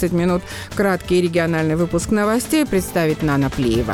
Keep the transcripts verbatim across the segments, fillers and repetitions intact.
минут. Краткий региональный выпуск новостей представит Нана Плиева.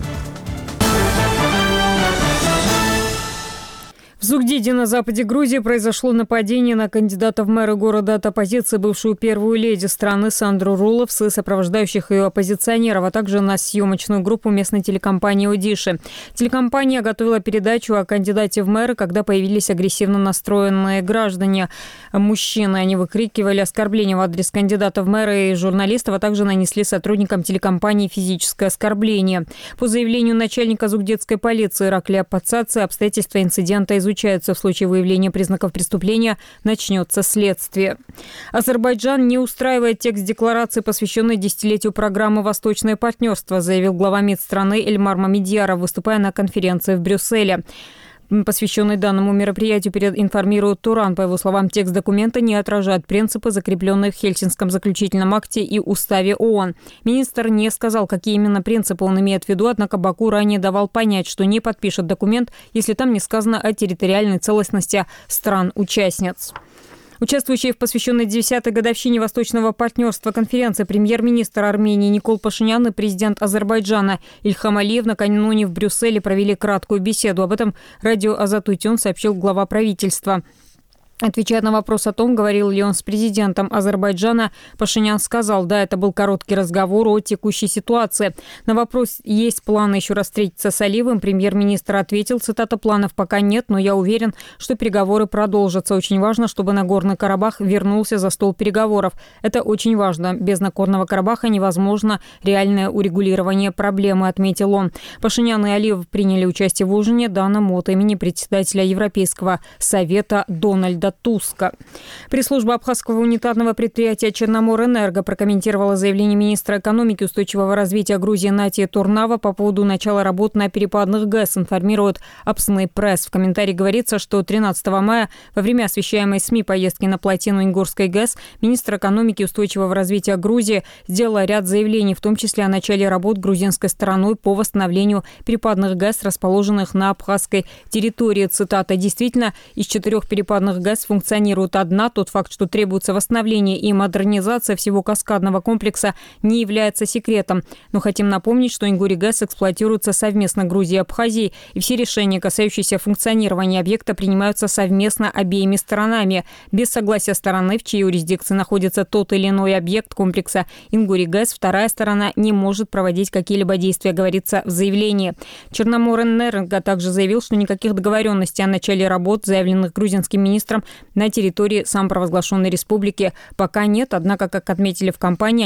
В Зугдиде на западе Грузии произошло нападение на кандидата в мэры города от оппозиции, бывшую первую леди страны Сандру Руловс и сопровождающих ее оппозиционеров, а также на съемочную группу местной телекомпании «Одиши». Телекомпания готовила передачу о кандидате в мэры, когда появились агрессивно настроенные граждане. Мужчины, они выкрикивали оскорбления в адрес кандидата в мэры и журналистов, а также нанесли сотрудникам телекомпании физическое оскорбление. По заявлению начальника зугдетской полиции Ираклия Пацаци, обстоятельства инцидента изучаются. В случае выявления признаков преступления начнется следствие. Азербайджан не устраивает текст декларации, посвященной десятилетию программы «Восточное партнерство», заявил глава МИД страны Эльмар Мамедьяров, выступая на конференции в Брюсселе. Посвященный данному мероприятию, информирует Туран. По его словам, текст документа не отражает принципы, закрепленные в Хельсинском заключительном акте и Уставе ООН. Министр не сказал, какие именно принципы он имеет в виду, однако Баку ранее давал понять, что не подпишет документ, если там не сказано о территориальной целостности стран-участниц. Участвующие в посвященной десятой годовщине Восточного партнерства конференции премьер-министр Армении Никол Пашинян и президент Азербайджана Ильхам Алиев накануне в Брюсселе провели краткую беседу. Об этом радио «Азат Утюн» сообщил глава правительства. Отвечая на вопрос о том, говорил ли он с президентом Азербайджана, Пашинян сказал, да, это был короткий разговор о текущей ситуации. На вопрос, есть планы еще раз встретиться с Алиевым, премьер-министр ответил, цитата, планов пока нет, но я уверен, что переговоры продолжатся. Очень важно, чтобы Нагорный Карабах вернулся за стол переговоров. Это очень важно. Без Нагорного Карабаха невозможно реальное урегулирование проблемы, отметил он. Пашинян и Алиев приняли участие в ужине, данном от имени председателя Европейского совета Дональда Туска. Пресс-служба абхазского унитарного предприятия «Черноморэнерго» прокомментировала заявление министра экономики и устойчивого развития Грузии Натии Турнава по поводу начала работ на перепадных ГЭС, информирует Апсный пресс. В комментарии говорится, что тринадцатого мая во время освещаемой СМИ поездки на плотину Ингурской ГЭС министр экономики и устойчивого развития Грузии сделала ряд заявлений, в том числе о начале работ грузинской стороной по восстановлению перепадных ГЭС, расположенных на абхазской территории. Цитата. Действительно, из четырех перепадных ГЭС функционирует одна. Тот факт, что требуется восстановление и модернизация всего каскадного комплекса, не является секретом. Но хотим напомнить, что Ингури ГЭС эксплуатируется совместно Грузией и Абхазией, и все решения, касающиеся функционирования объекта, принимаются совместно обеими сторонами. Без согласия стороны, в чьей юрисдикции находится тот или иной объект комплекса Ингури ГЭС, вторая сторона не может проводить какие-либо действия, говорится в заявлении. Черноморэнерго также заявил, что никаких договоренностей о начале работ, заявленных грузинским министром, на территории самопровозглашенной республики пока нет. Однако, как отметили в компании,